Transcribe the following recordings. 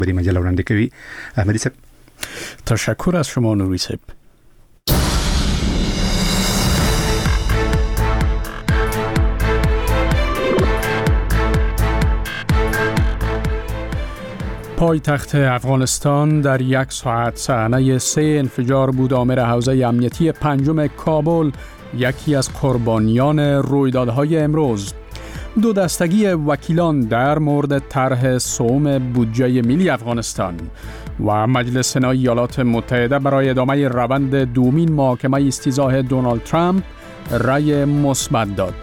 بری مجله وړاندې کوي. احمدي صاحب، تشکر از شما نوری صاحب. پایتخت افغانستان در 1 ساعت صحنه 3 انفجار بود. آمر حوزه امنیتی 5 کابل یکی از قربانیان رویدادهای امروز. 2 دستگی وکیلان در مورد طرح سوم بودجه ملی افغانستان و مجلس سنای ایالات متحده برای ادامه روند دومین محاکمه استیضاح دونالد ترامپ رأی مثبت داد.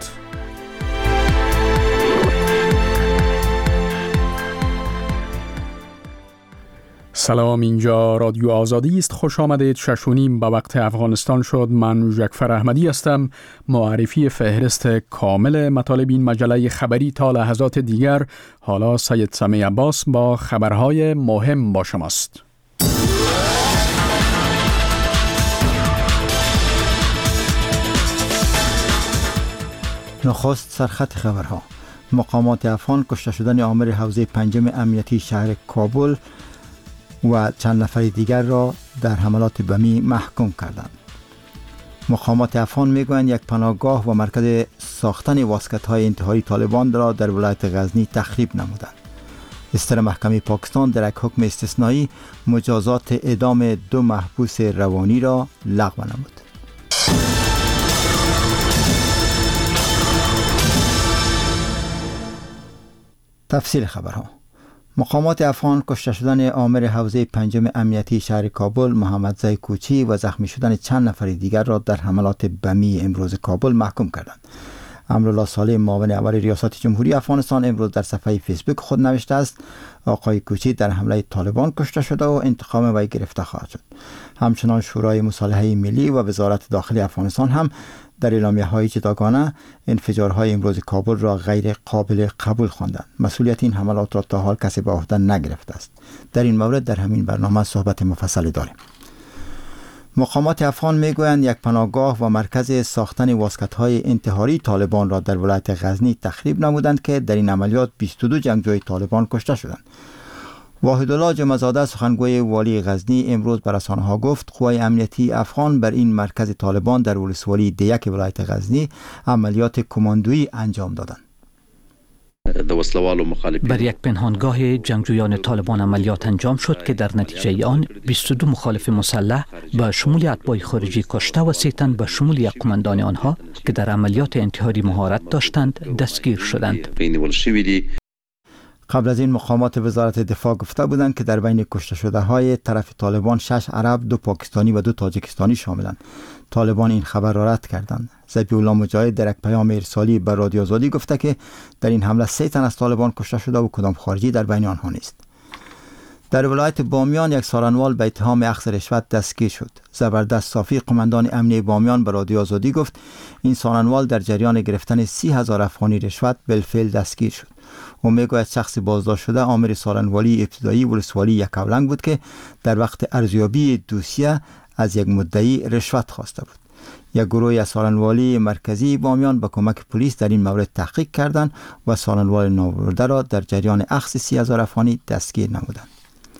سلام، اینجا رادیو آزادی است. خوش آمدید. 6:30 به وقت افغانستان شد. من جعفر احمدی هستم. معرفی فهرست کامل مطالب این مجله خبری تا لحظات دیگر. حالا سید سمیع عباس با خبرهای مهم با شماست. نخست سرخط خبرها. مقامات افغان کشته شدن آمر حوزه 5 امنیتی شهر کابل و چند نفر دیگر را در حملات بمی محکوم کردند. مقامات افغان میگویند یک پناهگاه و مرکز ساختن واسکت‌های انتحاری طالبان را در ولایت غزنی تخریب نمودند. استر محکمه پاکستان در یک حکم استثنایی مجازات اعدام 2 محبوس روانی را لغو نمود. تفصیل خبرها. مقامات افغان کشته شدن آمر حوزه 5 امنیتی شهر کابل محمد زی کوچی و زخمی شدن چند نفر دیگر را در حملات بمی امروز کابل محکوم کردند. امرالله صالح، معاون اول ریاست جمهوری افغانستان، امروز در صفحه فیسبوک خود نوشته است آقای کوچی در حمله طالبان کشته شده و انتقام وی گرفته خواهد شد. همچنان شورای مصالحه ملی و وزارت داخلی افغانستان هم در اعلامیه‌های جداگانه انفجارهای امروز کابل را غیر قابل قبول خواندند. مسئولیت این حملات را تا حال کسی به عهده نگرفته است. در این مورد در همین برنامه صحبت مفصل داریم. مقامات افغان میگویند یک پناهگاه و مرکز ساختن واسکت‌های انتحاری طالبان را در ولایت غزنی تخریب نمودند که در این عملیات 22 جنگجوی طالبان کشته شدند. واحدالله جمعزاده، سخنگوی والی غزنی، امروز به رسانه‌ها گفت قوای امنیتی افغان بر این مرکز طالبان در ولسوالی دیک ولایت غزنی عملیات کماندویی انجام دادند. بر یک پنهانگاه جنگجویان طالبان عملیات انجام شد که در نتیجه آن 22 مخالف مسلح به شمول اتباع خارجی کشته و 3 تن به شمول یک قماندان آنها که در عملیات انتحاری مهارت داشتند دستگیر شدند. قبل از این مقامات وزارت دفاع گفته بودند که در بین کشته شده های طرف طالبان 6 عرب، 2 پاکستانی و 2 تاجیکستانی شاملند. طالبان این خبر را رد کردند. ذبیح الله مجاهد در یک پیام ارسالی به رادیو آزادی گفته که در این حمله 3 تن از طالبان کشته شده و کدام خارجی در بین آنها نیست. در ولایت بامیان یک سارنوال به اتهام اخذ رشوت دستگیر شد. زبردست صافی، قماندان امنیه بامیان، به رادیو آزادی گفت این سارنوال در جریان گرفتن 30,000 افغانی رشوت بالفعل دستگیر شد. او میگوید شخص بازداشت شده آمر سارنوالی ابتدایی ولسوالی یکاولنگ بود که در وقت ارزیابی دوسیه از یک مدعی رشوت خواسته بود. یک گروه از سارنوالی مرکزی بامیان با کمک پلیس در این مورد تحقیق کردند و سارنوال نوآورده را در جریان اخذ 30,000 افغانی دستگیر نمودند.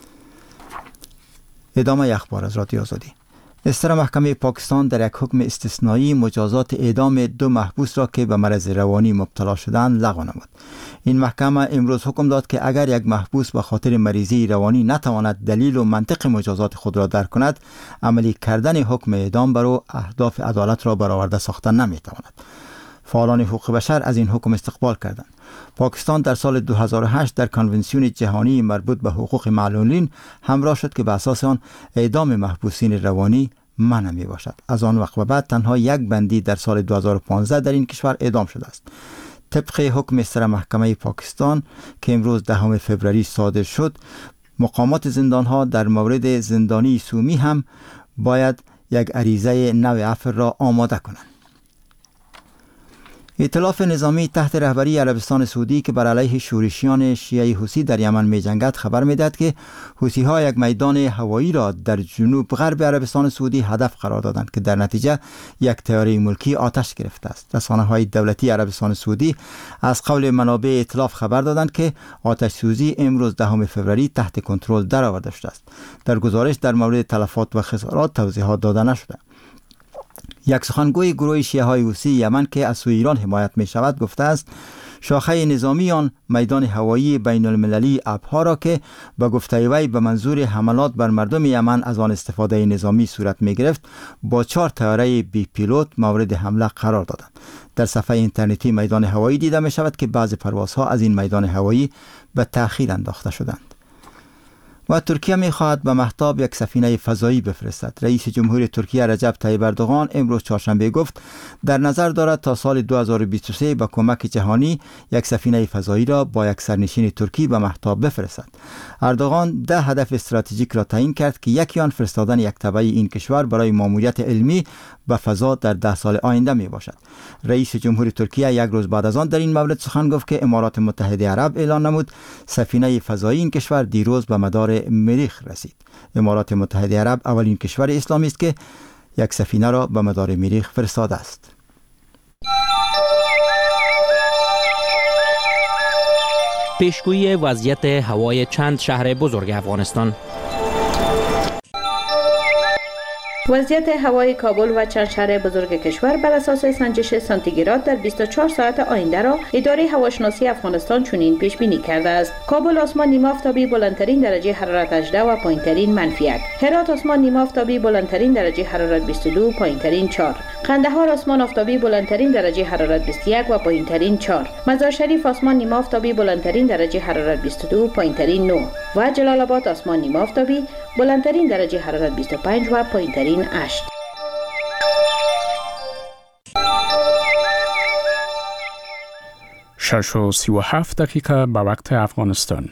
ادامه اخبار از رادیو آزادی. استر محکمه پاکستان در یک حکم استثنایی مجازات اعدام 2 محبوس را که به مرض روانی مبتلا شدند لغو نمود. این محکمه امروز حکم داد که اگر یک محبوس به خاطر مریضی روانی نتواند دلیل و منطق مجازات خود را درک کند، عملی کردن حکم اعدام بر او اهداف عدالت را برآورده ساختن نمیتواند. فعالان حقوق بشر از این حکم استقبال کردند. پاکستان در سال 2008 در کنونسیون جهانی مربوط به حقوق معلولین همراه شد که به اساس آن اعدام محبوسین روانی منع می باشد. از آن وقت به بعد تنها یک بندی در سال 2015 در این کشور اعدام شده است. طبق حکم استر محکمه پاکستان که امروز 10 فوریه صادر شد، مقامات زندانها در مورد زندانی سومی هم باید یک عریضه نوع عفو را آماده کنند. ائتلاف نظامی تحت رهبری عربستان سعودی که بر علیه شورشیان شیعه حوثی در یمن می‌جنگد خبر می‌دهد که حوثی‌ها یک میدان هوایی را در جنوب غرب عربستان سعودی هدف قرار دادند که در نتیجه یک طیاره ملکی آتش گرفته است. رسانه‌های دولتی عربستان سعودی از قول منابع ائتلاف خبر دادند که آتش سوزی امروز 10 فوریه تحت کنترل درآورده شده است. در گزارش در مورد تلفات و خسارات توضیحات داده نشده. یک سخنگوی گروه شیعه های حوثی یمن که از سوی ایران حمایت می شود گفته است شاخه نظامی آن میدان هوایی بین المللی ابها را که به گفته وی به منظور حملات بر مردم یمن از آن استفاده نظامی صورت می گرفت با 4 طیاره بی پیلوت مورد حمله قرار دادند. در صفحه اینترنتی میدان هوایی دیده می شود که بعضی پروازها از این میدان هوایی به تأخیر انداخته شدند. و ترکیه می‌خواهد به مهتاب یک سفینه فضایی بفرستد. رئیس جمهوری ترکیه رجب طیب اردوغان امروز چهارشنبه گفت در نظر دارد تا سال 2023 با کمک جهانی یک سفینه فضایی را با یک سرنشین ترکی به مهتاب بفرستد. اردوغان 10 هدف استراتژیک را تعیین کرد که یکی آن فرستادن یک تبع این کشور برای ماموریت علمی به فضا در 10 سال آینده می باشد. رئیس جمهوری ترکیه یک روز بعد از آن در این مورد سخن گفت که امارات متحده عرب اعلان نمود سفینه فضایی این کشور دیروز به مدار مریخ رسید. امارات متحده عرب اولین کشور اسلامی است که یک سفینه را به مدار مریخ فرستاده است. پیشگویی وضعیت هوای چند شهر بزرگ افغانستان. وضعیت هوای کابل و چند شهر بزرگ کشور بر اساس سنجش سانتیگراد در 24 ساعت آینده را اداره هواشناسی افغانستان چنین پیش بینی کرده است. کابل آسمان نیمه آفتابی بلندترین درجه حرارت 18 و پایینترین -1. هرات آسمان نیمه آفتابی بلندترین درجه حرارت 22 پایینترین 4. قندهار آسمان آفتابی بلندترین درجه حرارت 21 و پایینترین 4. مزار شریف آسمان نیمه آفتابی بلندترین درجه حرارت 22 پایینترین 9 و جلال آباد آسمان نیمه آفتابی بلندترین درجه حرارت 25 و پایینترین 8. شش و 37 دقیقه به وقت افغانستان.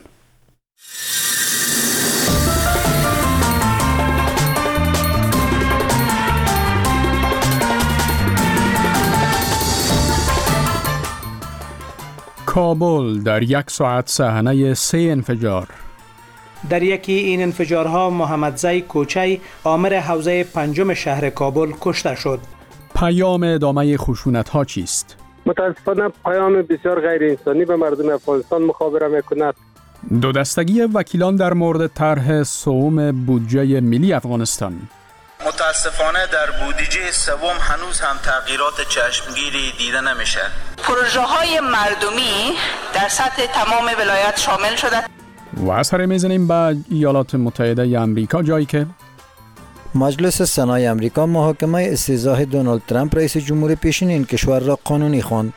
کابل در 1 ساعت صحنه 3 انفجار. در یکی این انفجارها محمدزی کوچی آمر حوزه 5 شهر کابل کشته شد. پیام ادامه خشونت‌ها چیست؟ متاسفانه پیام بسیار غیر انسانی به مردم افغانستان مخابره میکند. دو دستگی وکیلان در مورد طرح سوم بودجه ملی افغانستان. متاسفانه در بودجه سوم هنوز هم تغییرات چشمگیری دیده نمیشه. پروژه های مردمی در سطح تمام ولایت شامل شده. و سر میزنیم به ایالات متحده امریکا، جایی که مجلس سنای امریکا محاکمه استیضاح دونالد ترامپ رئیس جمهور پیشین این کشور را قانونی خواند.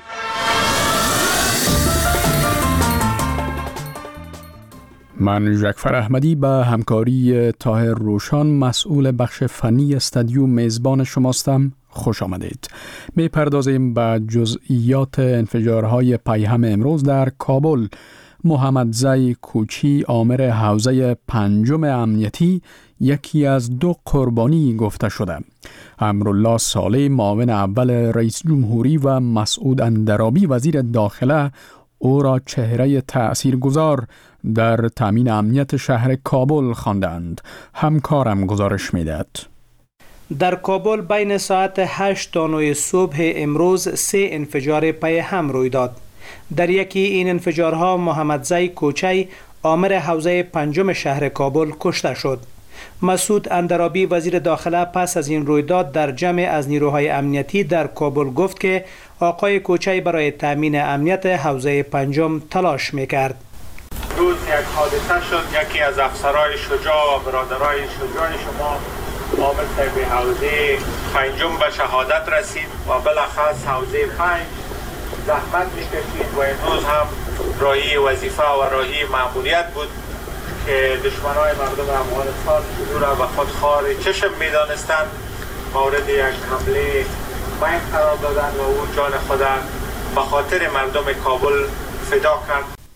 من جعفر احمدی به همکاری طاهر روشان مسئول بخش فنی استودیو میزبان شماستم. خوش آمدید. میپردازیم به جزئیات انفجارهای پیهم امروز در کابل. محمدزی کوچی آمر حوزه 5 امنیتی یکی از 2 قربانی گفته شده. امرالله صالح معاون اول رئیس جمهوری و مسعود اندرابی وزیر داخله او را چهره تأثیرگذار در تامین امنیت شهر کابل خواندند. همکارم گزارش میدهد. در کابل بین ساعت 8 تا 9 صبح امروز 3 انفجار پیهم روی داد. در یکی این انفجارها محمدزی کوچی آمر حوزه 5 شهر کابل کشته شد. مسعود اندرابی وزیر داخله پس از این رویداد در جمع از نیروهای امنیتی در کابل گفت که آقای کوچی برای تامین امنیت حوزه 5 تلاش میکرد. روز یک حادثه شد، یکی از افسرهای شجاع و برادرای شجاع شما عامر به حوزه 5 به شهادت رسید و بالاخص حوزه 5 زحمت میکشید و امروز هم راهی وظیفه و راهی مأموریت بود که دشمنای مردم افغانستان او را به خود خار چشم میدانستند، مورد یک حمله مهم قرار دادند و او جان خود به خاطر مردم کابل فدا کرد.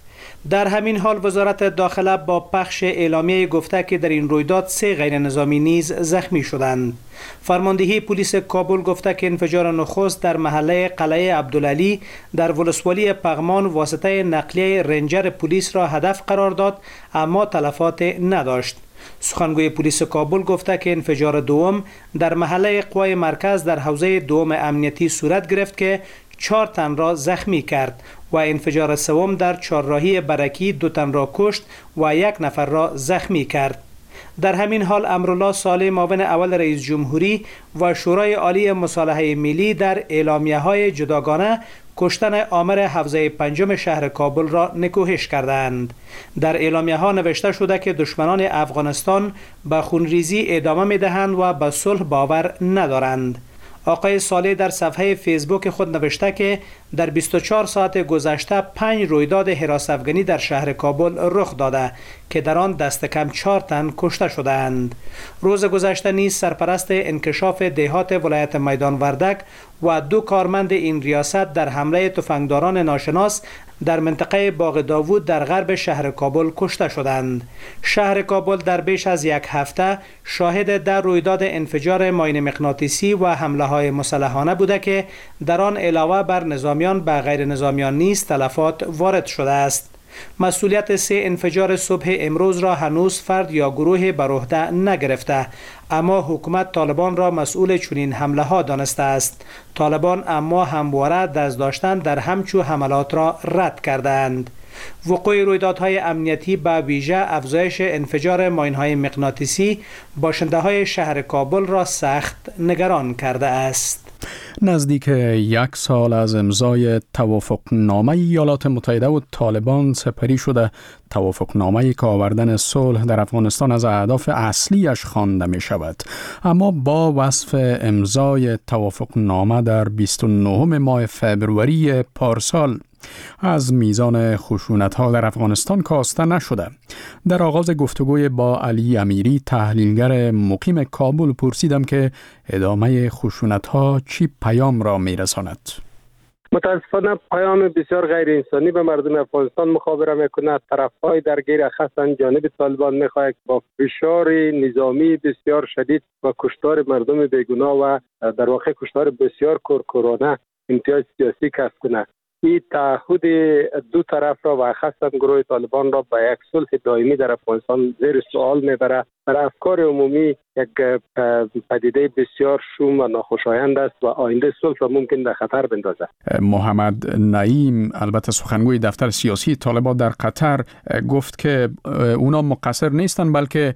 در همین حال وزارت داخله با پخش اعلامیه گفته که در این رویداد 3 غیر نظامی نیز زخمی شدند. فرماندهی پلیس کابل گفته که انفجار نخست در محله قلعه عبدالعلی در ولسوالی پغمان واسطه نقلیه رنجر پلیس را هدف قرار داد اما تلفات نداشت. سخنگوی پلیس کابل گفته که انفجار دوم در محله قوای مرکز در حوزه دوم امنیتی صورت گرفت که 4 تن را زخمی کرد و انفجار سوم در چهارراهی برکی 2 تن را کشت و 1 نفر را زخمی کرد. در همین حال امرالله صالح معاون اول رئیس جمهوری و شورای عالی مصالحه ملی در اعلامیه‌های جداگانه کشتن آمر حوزه 5 شهر کابل را نکوهش کردند. در اعلامیه‌ها نوشته شده که دشمنان افغانستان به خونریزی ادامه می‌دهند و به صلح باور ندارند. آقای صالح در صفحه فیسبوک خود نوشته که در 24 ساعت گذشته 5 رویداد حراس افغانی در شهر کابل رخ داده که در آن دست کم 4 تن کشته شدند. روز گذشته نیز سرپرست انکشاف دهات ولایت میدان وردک و 2 کارمند این ریاست در حمله تفنگداران ناشناس در منطقه باغ داوود در غرب شهر کابل کشته شدند. شهر کابل در بیش از 1 هفته شاهد در رویداد انفجار ماین مغناطیسی و حمله های مسلحانه بوده که در آن علاوه بر نظامیان به غیر نظامیان نیز تلفات وارد شده است. مسئولیت 3 انفجار صبح امروز را هنوز فرد یا گروه بر عهده نگرفته، اما حکومت طالبان را مسئول چنین حمله ها دانسته است. طالبان اما همواره دست داشتن در همچو حملات را رد کردند. وقوع رویدادهای امنیتی به ویژه افزایش انفجار ماین‌های مغناطیسی باشنده‌های شهر کابل را سخت نگران کرده است. نزدیک 1 سال از امضای توافقنامه ایالات متحده و طالبان سپری شده، توافقنامه‌ای که آوردن صلح در افغانستان از اهداف اصلیش خوانده می شود. اما با وصف امضای توافقنامه در 29 ماه فبروری پارسال از میزان خشونت‌ها در افغانستان کاسته نشده. در آغاز گفتگوی با علی امیری تحلیلگر مقیم کابل پرسیدم که ادامه خشونت‌ها چی پیام را می‌رساند. متاسفانه پیام بسیار غیر انسانی به مردم افغانستان مخابره میکند. طرفهای درگیر خاصا جانب طالبان میخواهد با فشار نظامی بسیار شدید و کشتار مردم بیگناه و در واقع کشتار بسیار کورکورانه امتیاز سیاسی کسب کند. این تعهد 2 طرف را و خاصا گروه طالبان را به یک صلح دائمی در افغانستان زیر سوال میبرد. در افکار عمومی یک پدیده بسیار شوم و ناخوشایند است و آینده صلح را ممکن به خطر بندازد. محمد نعیم البته سخنگوی دفتر سیاسی طالبان در قطر گفت که اونا مقصر نیستند بلکه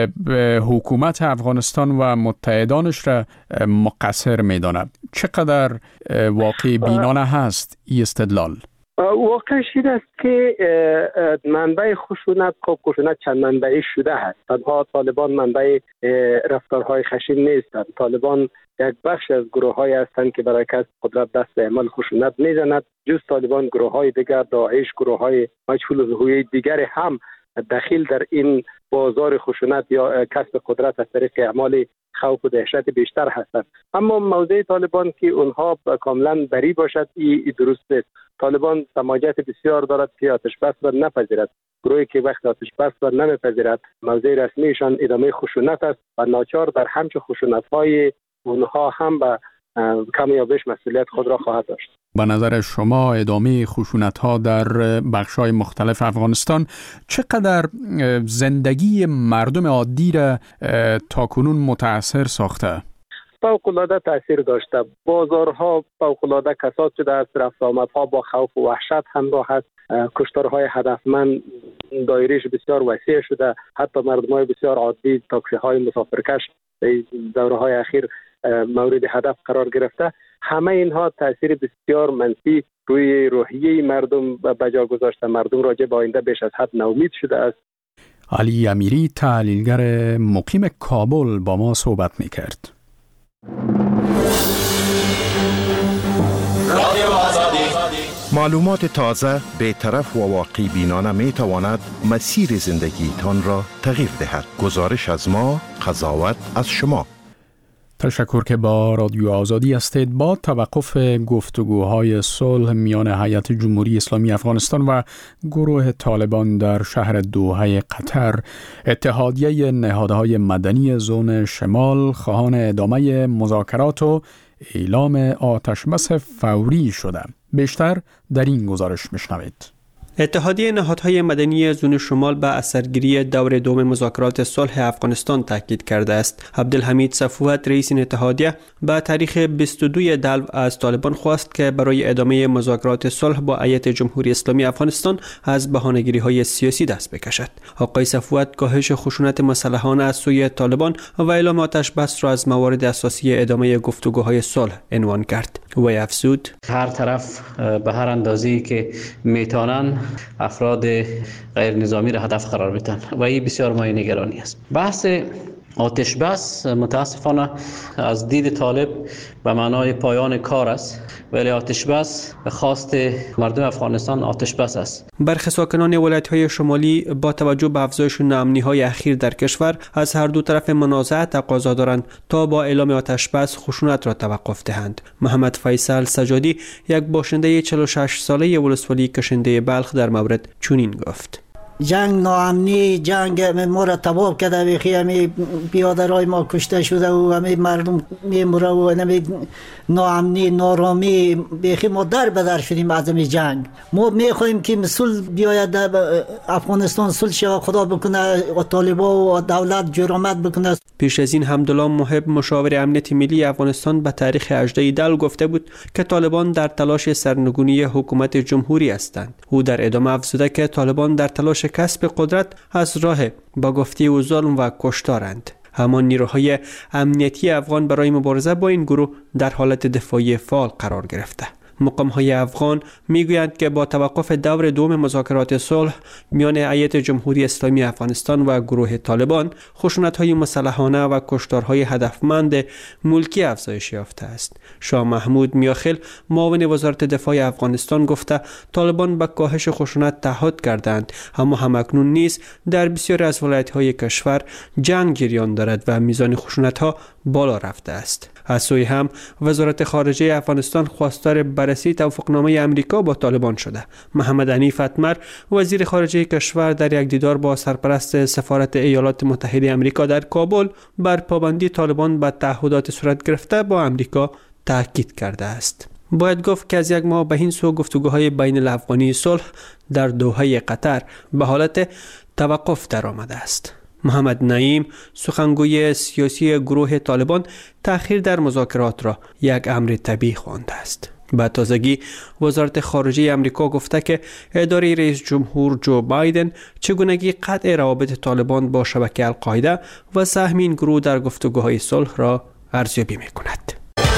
حکومت افغانستان و متحدانش را مقصر میداند. چقدر واقعی بینانه هست این استدلال؟ واقعش این است که منبع خشونت چند منبعی شده است. تنها طالبان منبع رفتارهای خشن نیستند. طالبان یک بخش از گروه‌هایی هستند که برای کسب قدرت دست به عمل خشونت میزنند. جز طالبان گروه‌های دیگر، داعش، گروه‌های مجهول الهویه دیگر هم داخل در این بازار خشونت یا کسب قدرت از طریق اعمال خوف و دهشت بیشتر هستند. اما موضع طالبان که اونها کاملا بری باشد این درست نیست. طالبان سماجت بسیار دارد که آتش بس را نپذیرد. گروهی که وقت آتش بس را نمیپذیرد موضع رسمیشان ادامه خشونت است و ناچار در همچه خشونت‌های اونها هم به کم یا بیش مسئولیت خود را خواهد داشت. به نظر شما ادامه خشونت‌ها در بخش‌های مختلف افغانستان چقدر زندگی مردم عادی را تاکنون متأثر ساخته؟ فوق‌العاده تاثیر داشته. بازارها فوق‌العاده کساد شده است. رفت آمدها با خوف و وحشت همراه است. کشتارهای هدفمند دایره‌اش بسیار وسیع شده. حتی مردم‌های بسیار عادی، تاکسی‌های مسافرکش دوره‌های اخیر مورد هدف قرار گرفته. همه اینها تاثیر بسیار منفی روی روحیه مردم به جا گذاشته. مردم راجع به آینده بیش از حد ناامید شده است. علی امیری تحلیلگر مقیم کابل با ما صحبت می‌کرد. معلومات تازه، بی‌طرف و واقعی بینانه می تواند مسیر زندگیتان را تغییر دهد. گزارش از ما، قضاوت از شما. تشکر که با رادیو آزادی هستید. با توقف گفتگوهای صلح میان هیئت جمهوری اسلامی افغانستان و گروه طالبان در شهر دوحه قطر، اتحادیه نهادهای مدنی زون شمال خواهان ادامه مذاکرات و اعلام آتشبس فوری شده. بیشتر در این گزارش میشنوید. اتحادیه نهادهای مدنی زون شمال به اثرگیری دور دوم مذاکرات صلح افغانستان تاکید کرده است. عبدالحمید صفوت رئیس این اتحادیه به تاریخ 22 دلو از طالبان خواست که برای ادامه مذاکرات صلح با هیئت جمهوری اسلامی افغانستان از بهانه‌گیری‌های سیاسی دست بکشد. آقای صفوت کاهش خشونت مسلحانه از سوی طالبان و اعلام آتش بس را از موارد اساسی ادامه گفتگوهای صلح عنوان کرد. و افزود: هر طرف به هر اندازه‌ای که میتونن افراد غیر نظامی را هدف قرار بدن و این بسیار مایه نگرانی است. بحث آتش بس متاسفانه از دید طالب به معنای پایان کار است، ولی آتش بس به خواست مردم افغانستان آتش بس است. برخی ساکنان ولایت‌های شمالی با توجه به افزایش ناامنی‌های اخیر در کشور از هر دو طرف منازعه تقاضا دارند تا با اعلام آتش بس خشونت را توقف دهند. محمد فیصل سجادی، یک باشنده 46 ساله ولسوالی کشنده بلخ، در مورد چنین گفت: جنگ ناامنی، جنگ ما را تباه کرده. بیخی همی بیادرهای ما کشته شده و همی مردم میموره و همی ناامنی نارامی، بیخی ما در بدر شدیم از همی جنگ. ما میخوایم که صلح بیاید افغانستان، صلح شود، خدا بکنه و طالبا و دولت جرأت بکنه. پیش از این حمدالله محب، مشاور امنیت ملی افغانستان، به تاریخ 18 دلو گفته بود که طالبان در تلاش سرنگونی حکومت جمهوری هستند. او در ادامه افزوده که طالبان در تلاش کسب قدرت از راه با گفته و ظلم و کشتارند. همان نیروهای امنیتی افغان برای مبارزه با این گروه در حالت دفاعی فعال قرار گرفته. مقام‌های افغان میگویند که با توقف دور دوم مذاکرات صلح میان هیئت جمهوری اسلامی افغانستان و گروه طالبان، خشونت‌های مسلحانه و کشتارهای هدفمند ملکی افزایش یافته است. شاه محمود میاخیل، معاون وزارت دفاع افغانستان، گفته طالبان به کاهش خشونت تعهد کردند، اما همکنون نیز در بسیاری از ولایت‌های کشور جنگ جریان دارد و میزان خشونت‌ها بالا رفته است. از سوی هم وزارت خارجه افغانستان خواستار بررسی توافقنامه امریکا با طالبان شده. محمد حنیف اتمر، وزیر خارجه کشور، در یک دیدار با سرپرست سفارت ایالات متحده امریکا در کابل بر پابندی طالبان به تعهدات صورت گرفته با امریکا تاکید کرده است. باید گفت که از یک ماه به این سو گفتگوهای بین الافغانی صلح در دوحه قطر به حالت توقف درآمده است. محمد نعیم، سخنگوی سیاسی گروه طالبان، تأخیر در مذاکرات را یک امر طبیعی خوانده است. به تازگی وزارت خارجه امریکا گفته که اداره رئیس جمهور جو بایدن چگونگی قطع روابط طالبان با شبکه القاعده و سهم این گروه در گفتگوهای صلح را ارزیابی می‌کند.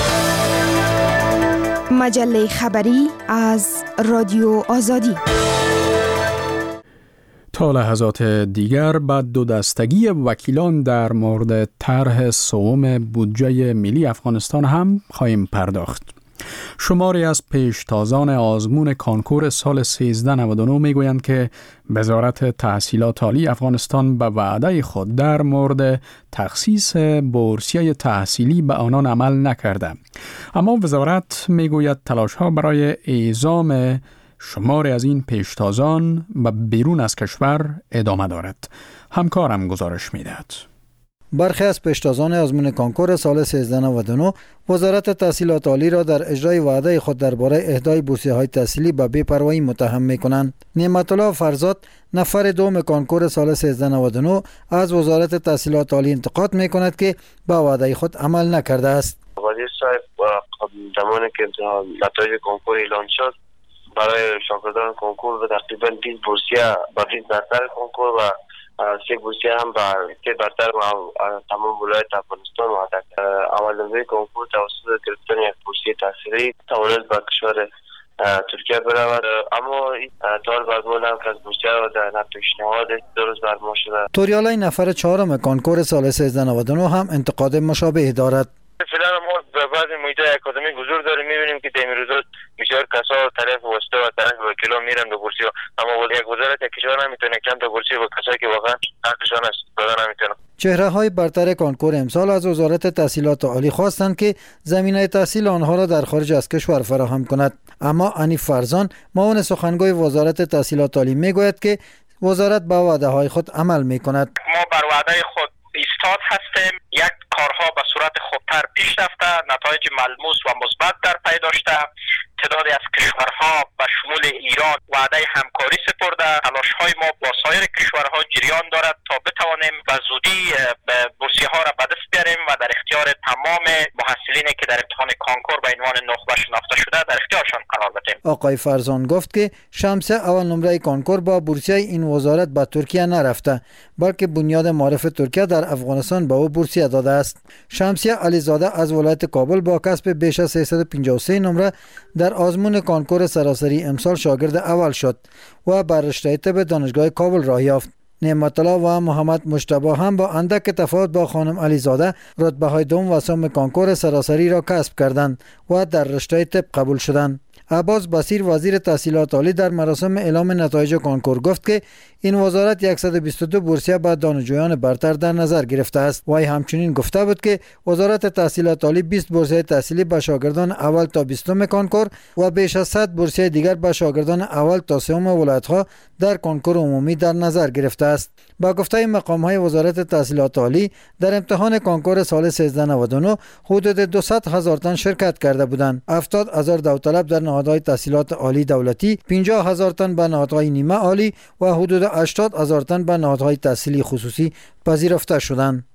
مجله خبری از رادیو آزادی. تا لحظات دیگر بعد دو دستگی وکیلان در مورد طرح سوم بودجه ملی افغانستان هم خواهیم پرداخت. شماری از پیشتازان آزمون کانکور سال 1399 میگویند که وزارت تحصیلات عالی افغانستان به وعده خود در مورد تخصیص بورسیه تحصیلی به آنان عمل نکرده. اما وزارت میگوید تلاش‌ها برای اعزام شماری از این پیشتازان و بیرون از کشور ادامه دارد. همکارم گزارش میدهد. برخی از پیشتازان آزمون کانکور سال 1399 وزارت تحصیلات عالی را در اجرای وعده خود درباره اهدای بورسیه‌های تحصیلی به بی‌پروایی متهم می‌کنند. نعمت الله فرزاد، نفر دوم کانکور سال 1399، از وزارت تحصیلات عالی انتقاد می‌کند که به وعده خود عمل نکرده است. وزیر صاحب زمانی که نتایج کانکور اعلان شد، برای شاگردان کنکور و تقریبا 20 بورسیه با 20 برتر کنکور و 3 بورسیه هم با 3 برتر و تمام ولایت افغانستان وعده کرد. اولین کنکور توسط گرفتن یک بورسیه تحصیلی توانست به کشور ترکیه برود، اما دار برمون هم که از بورسیه و در پیشنهاد درست برمون شده. توریالای نفر چهارم کنکور سال 1399 هم انتقاد مشابه دارد. فعلا ما به بعض محیط‌های اکادمیک حضور داریم، می‌بینیم که در این روزات بسیار کسا طرف واسطه و طرف وکیلا میرن به بورسیه، اما ولی یک وزارت کشور نمیتونه کم تا بورسیه و کسایی که واقعا حقشان است دادن نمیتونه. چهره‌های برتر کنکور امسال از وزارت تحصیلات عالی خواستند که زمینه تحصیل آنها را در خارج از کشور فراهم کند. اما انیف فرزان، معاون سخنگوی وزارت تحصیلات عالی میگوید که وزارت به وعده‌های خود عمل می‌کند. ما بر وعده خود ایستاد هستیم. یک کارها به صورت خوبتر پیش رفته، نتایج ملموس و مثبت در پی داشته. تعدادی از کشورها به شمول ایران وعده همکاری سپرده. تلاش‌های ما با سایر کشورها جریان دارد تا بتوانیم به زودی بورسیه‌ها را به دست بیاریم و در اختیار تمام محصلینی که در امتحان کانکور به عنوان نخبه شناخته شده در اختیارشان قرار بدیم. آقای فرزان گفت که شمسه اول نمره کانکور با بورسیه این وزارت به ترکیه نرفته، بلکه بنیاد معارف ترکیه در افغانستان به او بورسیه داده است. شمسیه علیزاده از ولایت کابل با کسب بیش از 353 نمره در آزمون کانکور سراسری امسال شاگرد اول شد و بر رشته طب دانشگاه کابل راه یافت. نعمت الله و محمد مجتبی هم با اندک تفاوت با خانم علیزاده رتبه های دوم و سوم کانکور سراسری را کسب کردند و در رشته طب قبول شدند. عباس بصیر وزیر تحصیلات عالی در مراسم اعلام نتایج کانکور گفت که این وزارت 122 بورسیه به دانشجویان برتر در نظر گرفته است. وی همچنین گفته بود که وزارت تحصیلات عالی 20 بورسیه تحصیلی به شاگردان اول تا 20 کانکور و بیش از 100 بورسیه دیگر به شاگردان اول تا سوم ولایت‌ها در کانکور عمومی در نظر گرفته است. با گفته مقام‌های وزارت تحصیلات عالی در امتحان کانکور سال 1399 حدود 200,000 تن شرکت کرده بودند. 70,000 داوطلب در نهادهای تحصیلات عالی دولتی، 50,000 تن به نهادهای نیمه عالی و حدود 80,000 تن به نهادهای تحصیلی خصوصی پذیرفته شدند.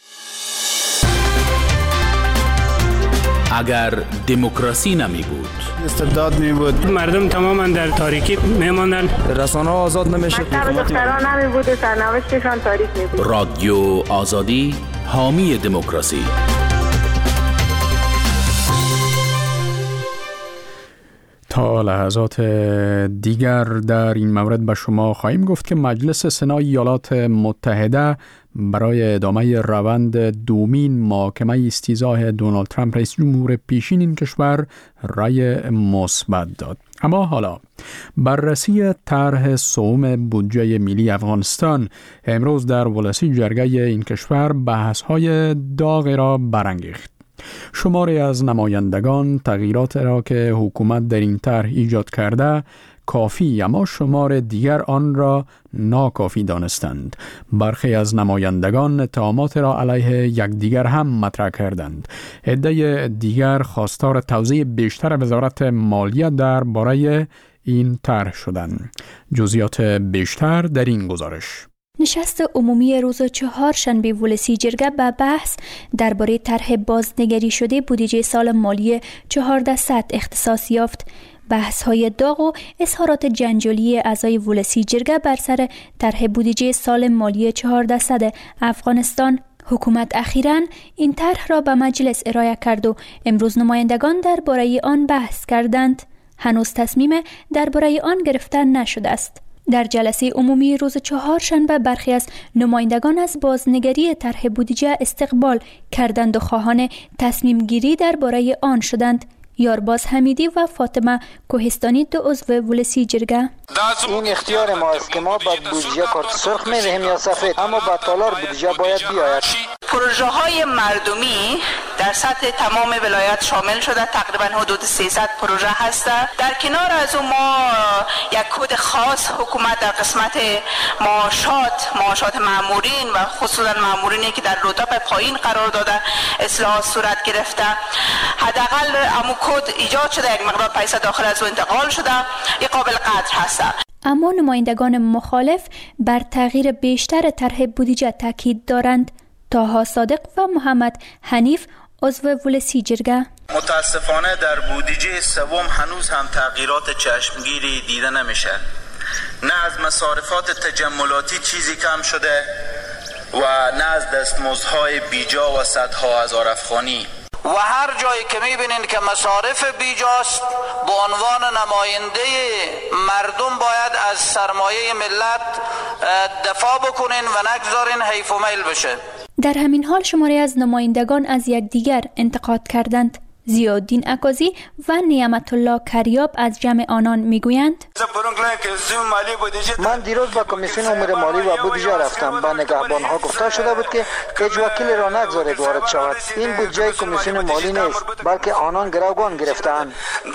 اگر دموکراسی نمی بود، استبداد می بود، مردم تماما در تاریکی می ماندن، رسانه ها آزاد نمی شد، دختران نمی بود و سرنوشتشان تاریک می بود. رادیو آزادی حامی دموکراسی. تا لحظات دیگر در این مورد به شما خواهیم گفت که مجلس سنای ایالات متحده برای ادامه روند دومین محاکمه استیضاح دونالد ترامپ رئیس جمهور پیشین این کشور رأی مثبت داد. اما حالا بررسی طرح سوم بودجه ملی افغانستان امروز در ولسی جرگه این کشور بحث‌های داغی را برانگیخت. شماری از نمایندگان تغییرات را که حکومت در این طرح ایجاد کرده کافی اما شمار دیگر آن را ناکافی دانستند. برخی از نمایندگان اتهامات را علیه یکدیگر هم مطرح کردند. عده دیگر خواستار توضیح بیشتر وزارت مالیه درباره این طرح شدند. جزئیات بیشتر در این گزارش. نشست عمومی روز چهارشنبه ولسی جرگه به بحث درباره طرح بازنگری شده بودجه سال مالی 1400 اختصاص یافت. بحث‌های داغ و اظهارات جنجالی اعضای ولسی جرگه بر سر طرح بودجه سال مالی 1400 افغانستان. حکومت اخیراً این طرح را به مجلس ارائه کرد و امروز نمایندگان درباره آن بحث کردند. هنوز تصمیم درباره آن گرفته نشده است. در جلسه عمومی روز چهارشنبه برخی از نمایندگان از بازنگری طرح بودجه استقبال کردند و خواهان تصمیم گیری درباره آن شدند. یارباز حمیدی و فاطمه کوهستانی دو عضو ولسی جرگه. این اختیار ما است که ما به بودجه کارت سرخ می‌دهیم یا سفید، اما با تالار بودجه باید بیاید. پروژه های مردمی در سطح تمام ولایت شامل شده، تقریبا حدود 300 پروژه هست. در کنار از اون ما یک کد خاص حکومت در قسمت معاشات مامورین و خصوصا مامورینی که در رتبه پایین قرار داده اصلاحات صورت گرفته. حداقل امو کد ایجاد شده، یک مقدار پیسه داخل از اون انتقال شده، این قابل قدر هست. اما نمایندگان مخالف بر تغییر بیشتر طرح بودجه تاکید دارند. طاها صادق و محمد حنیف عضو ولسی جرگه. متاسفانه در بودجه سوم هنوز هم تغییرات چشمگیری دیده نمیشه. نه از مصارفات تجملاتی چیزی کم شده و نه از دستمزدهای بیجا و صدها هزار افغانی. و هر جایی که میبینین که مصارف بیجاست، به عنوان نماینده مردم باید از سرمایه ملت دفاع بکنین و نگذارین حیف و میل بشه. در همین حال شماری از نمایندگان از یکدیگر انتقاد کردند. ضیاءالدین عکازی و نعمت الله کریاب از جمع آنان میگویند: من دیروز با کمیسیون امور مالی و بودجه رفتم. با نگهبانها گفته شده بود که هیچ وکیل را نگذارید وارد شود. این بودجه کمیسیون مالی نیست، بلکه آنان گروگان گرفتند.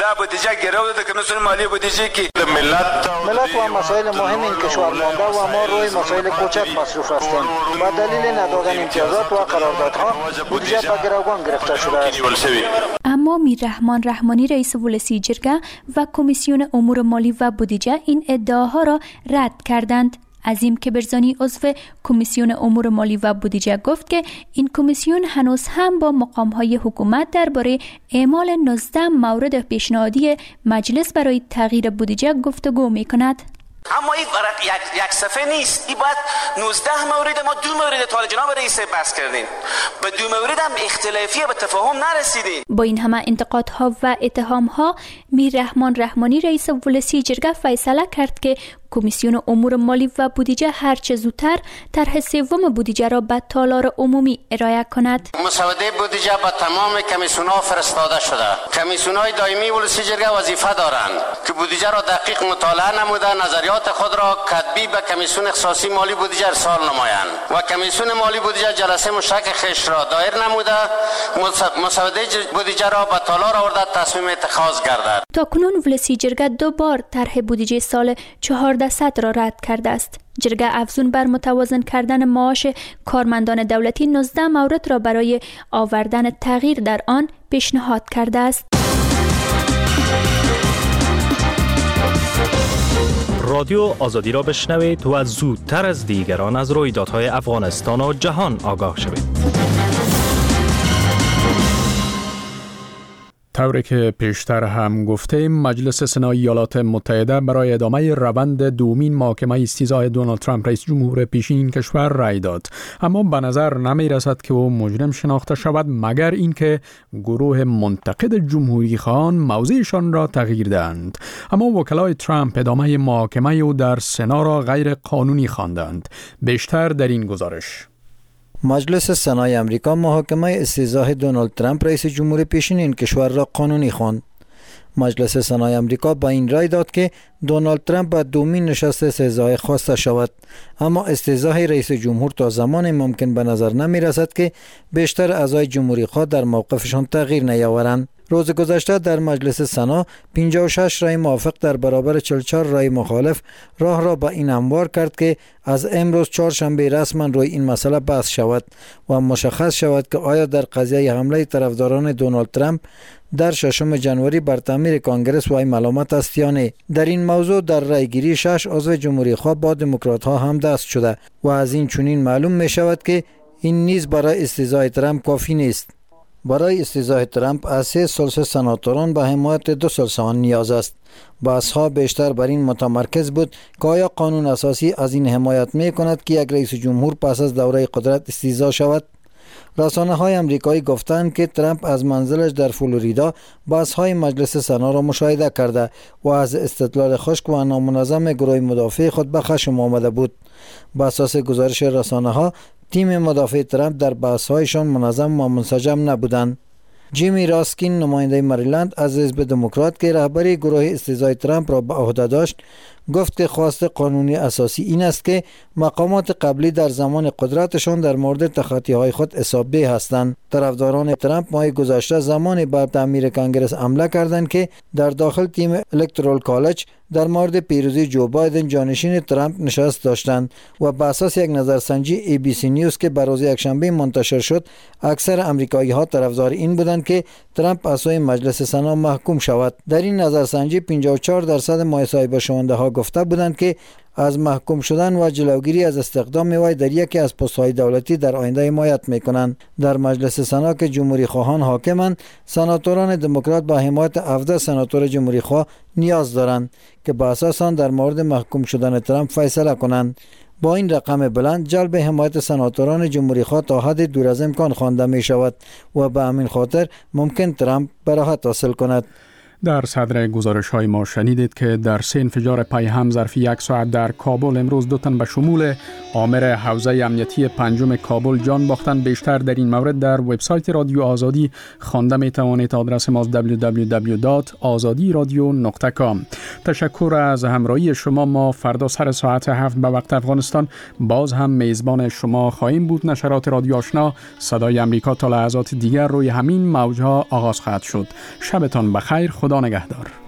ملت و مسائل مهم این کشور مانده و ما روی مسائل کوچک مصروف هستیم. با دلیل ندادن امتیازات و قراردادها بودجه به گروگان گرفته شده است. اما میررحمان رحمانی رئیس ولسی جرگه و کمیسیون امور مالی و بودجه این ادعاها را رد کردند. عظیم کبرزانی عضو کمیسیون امور مالی و بودجه گفت که این کمیسیون هنوز هم با مقام‌های حکومت درباره اعمال 19 مورد پیشنهادی مجلس برای تغییر بودجه گفتگو می‌کند. اما این ورق یک صفحه نیست. این باید 19 مورد، ما 2 مورد تا جناب رئیس بحث کردیم، به 2 مورد هم اختلافی به تفاهم نرسیدیم. با این همه انتقادها و اتهامها، میررحمان رحمانی رئیس ولسی جرگه فیصله کرد که کمیسیون امور مالی و بودجه هر چه زودتر طرح سوم بودجه را به تالار عمومی ارائه کند. مسوده بودجه به تمام کمیسیون‌ها فرستاده شده. کمیسیون‌های دائمی ولسی جرگه وظیفه دارند که بودجه را دقیق مطالعه نموده نظریات خود را کتبی به کمیسیون اختصاصی مالی بودجه ارسال نمایند و کمیسیون مالی بودجه جلسه مشترک خیش را دایر نموده مسوده بودجه را به تالار آورده تصمیم اتخاذ گردد. تاکنون ولسی جرگه 2 بار طرح بودجه سال 1400 را رد کرده است. جرگه افزون بر متوازن کردن معاش کارمندان دولتی 19 مورد را برای آوردن تغییر در آن پیشنهاد کرده است. رادیو آزادی را بشنوید و زودتر از دیگران از رویدادهای افغانستان و جهان آگاه شوید. طوری که پیشتر هم گفتیم، مجلس سنای ایالات متحده برای ادامه روند دومین محاکمه استیضاح دونالد ترامپ رئیس جمهور پیشین کشور رأی داد، اما به نظر نمی رسد که او مجرم شناخته شود مگر اینکه گروه منتقد جمهوری خواهان موضعشان را تغییر دهند. اما وکلای ترامپ ادامه محاکمه او در سنا را غیر قانونی خواندند. بیشتر در این گزارش. مجلس سنای امریکا محاکمه استیضاح دونالد ترامپ رئیس جمهور پیشین این کشور را قانونی خواند. مجلس سنای امریکا با این رای داد که دونالد ترامپ به دومین نشست استیضاح خواسته شود، اما استیضاح رئیس جمهور تا زمان ممکن به نظر نمی رسد که بیشتر اعضای جمهوری خواه در موقفشان تغییر نیاورند. روز گذشته در مجلس سنا 56 رای موافق در برابر 44 رای مخالف راه را به این هموار کرد که از امروز چهارشنبه رسما روی این مسئله بحث شود و مشخص شود که آیا در قضیه حمله طرفداران دونالد ترامپ در 6 جنوری بر تعمیر کانگرس وای ملامت است یا نه. در این موضوع در رایگیری 6 عضو جمهوری خواه با دموکرات ها هم دست شده و از این چنین معلوم می شود که این نیز برای استیضاح ترامپ کافی نیست. برای استیضاح ترامپ از 3 ثلث سناتوران به حمایت 2 ثلث آن نیاز است. بحث‌ها بیشتر بر این متمرکز بود که آیا قانون اساسی از این حمایت می کند که یک رئیس جمهور پس از دوره قدرت استیضاح شود. رسانه‌های آمریکایی گفتند که ترامپ از منزلش در فلوریدا بحث‌های مجلس سنا را مشاهده کرده و از استدلال خشک و نامنظم گروه مدافع خود به خشم آمده بود. بر اساس گزارش رسانه‌ها تیم مدافع ترامپ در بحث‌هایشان منظم و منسجم نبودند. جیمی راسکین نماینده مریلند از حزب دموکرات که رهبری گروه استیضاح ترامپ را به عهده داشت گفت که خواست قانونی اساسی این است که مقامات قبلی در زمان قدرتشان در مورد تخطی‌های خود حسابی هستند. طرفداران ترامپ ماه گذشته زمانی بر تعمیر کانگرس حمله کردند که در داخل تیم الکترال کالج در مورد پیروزی جو بایدن جانشین ترامپ نشست داشتند و بر اساس یک نظرسنجی ABC نیوز که بر روز یکشنبه منتشر شد اکثر آمریکایی‌ها طرفدار این بودند که ترامپ از سوی مجلس سنا محکوم شود. در این نظرسنجی 54% مصاحبه شونده ها گفته بودند که از محکوم شدن و جلوگیری از استخدام وی در یکی از پست‌های دولتی در آینده حمایت می‌کنند. در مجلس سنا که جمهوری خواهان حاکمند، سناتوران دموکرات با حمایت 17 سناتور جمهوری خواه نیاز دارند که به اساس آن در مورد محکوم شدن ترامپ فیصله کنند. با این رقم بلند جلب حمایت سناتوران جمهوری خواه تا حد دور از امکان خوانده می شود و به همین خاطر ممکن ترامپ براحت حاصل کند. در صدر گزارش‌های ما شنیدید که در 3 انفجار پای هم ظرف 1 ساعت در کابل امروز 2 تن به شمول آمر حوزه امنیتی 5 کابل جان باختند. بیشتر در این مورد در وبسایت رادیو آزادی خوانده می توانید. آدرس ما www.azadiradio.com. تشکر از همراهی شما. ما فردا سر ساعت 7 به وقت افغانستان باز هم میزبان شما خواهیم بود. نشرات رادیو آشنا صدای امریکا تا لحظات دیگر روی همین موج‌ها آغاز خواهد شد. شبتان بخیر. خدا نگهدار.